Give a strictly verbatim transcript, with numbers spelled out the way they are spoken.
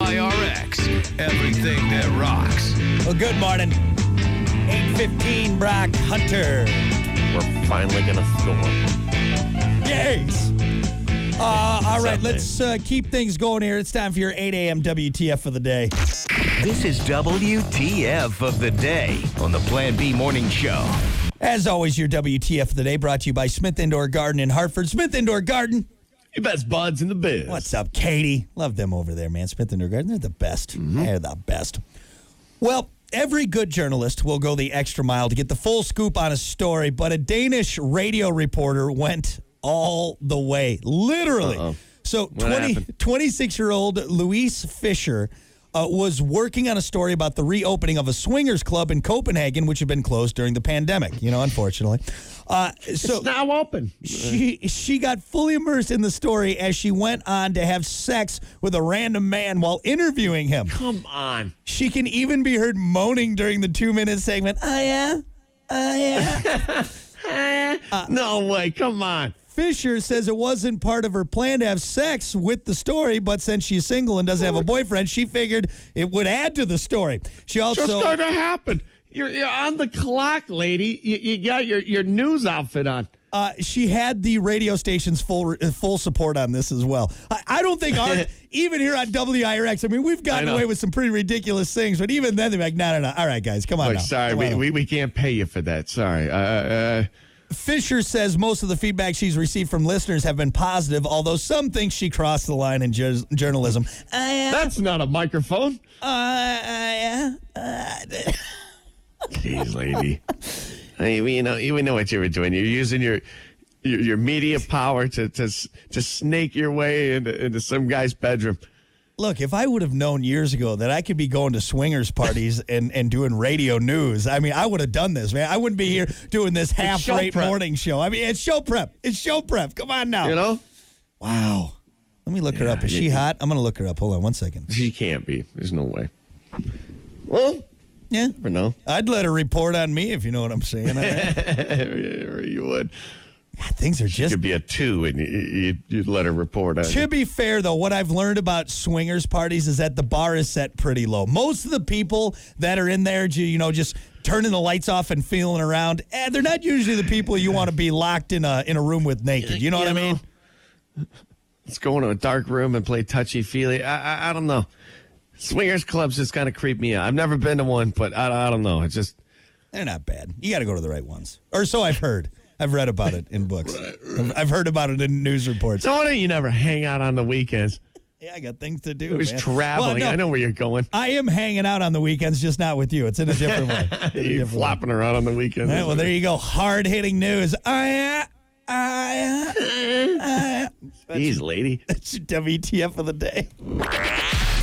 I R X, everything that rocks. Well, good morning. eight fifteen, Brock Hunter. We're finally going to score. Yes. Uh, all right, up, let's uh, keep things going here. It's time for your eight a.m. W T F of the day. This is W T F of the day on the Plan B Morning Show. As always, your W T F of the day brought to you by Smith Indoor Garden in Hartford. Smith Indoor Garden. Your best buds in the biz. What's up, Katie? Love them over there, man. Smith Indoor Garden, they're the best. Mm-hmm. They're the best. Well, every good journalist will go the extra mile to get the full scoop on a story, but a Danish radio reporter went all the way, literally. Uh-oh. So What twenty, happened? twenty-six-year-old Louise Fisher uh, was working on a story about the reopening of a swingers club in Copenhagen, which had been closed during the pandemic, you know, unfortunately. Uh, so It's now open. she she got fully immersed in the story as she went on to have sex with a random man while interviewing him. Come on. She can even be heard moaning during the two-minute segment. Oh, yeah? Oh, yeah? Uh, no way. Come on. Fisher says it wasn't part of her plan to have sex with the story, but since she's single and doesn't have a boyfriend, she figured it would add to the story. She also... Just going to happen. You're, you're on the clock, lady. You, you got your, your news outfit on. Uh, she had the radio station's full uh, full support on this as well. I, I don't think our, even here on W I R X, I mean, we've gotten I know. away with some pretty ridiculous things, but even then they're like, no, no, no. All right, guys, come on Like, now. sorry, Come we, on now. we, we can't pay you for that. Sorry. Uh, uh, Fisher says most of the feedback she's received from listeners have been positive, although some think she crossed the line in ju- journalism. Uh, that's not a microphone. uh, uh, uh, Jeez, lady. I mean, you know, you know what you were doing. You're using your your, your media power to, to to snake your way into, into some guy's bedroom. Look, if I would have known years ago that I could be going to swingers parties and, and doing radio news, I mean, I would have done this, man. I wouldn't be here doing this half-rate prep. morning show. I mean, it's show prep. It's show prep. Come on now. You know? Wow. Let me look her Yeah, up. Is you- she hot? I'm going to look her up. Hold on one second. She can't be. There's no way. Well, Yeah. never know. I'd let her report on me if you know what I'm saying. Or you would. God, things are just... Could be a two, and you, you, you'd let her report on To it. be fair, though, what I've learned about swingers parties is that the bar is set pretty low. Most of the people that are in there, ju- you know, just turning the lights off and feeling around, eh, they're not usually the people you want to be locked in a in a room with naked. You know what I mean? Let's go into a dark room and play touchy-feely. I, I, I don't know. Swingers clubs just kind of creep me out. I've never been to one, but I, I don't know. It's just... They're not bad. You got to go to the right ones. Or so I've heard. I've read about it in books. I've, I've heard about it in news reports. So why don't you never hang out on the weekends? Yeah, I got things to do. It was man. traveling. Well, no, I know where you're going. I am hanging out on the weekends, just not with you. It's in a different way. In a You're different way. flopping around on the weekends. All right, well, there you go. Hard-hitting news. Oh, yeah. Oh, yeah. Oh, yeah. Jeez, lady. That's your W T F of the day.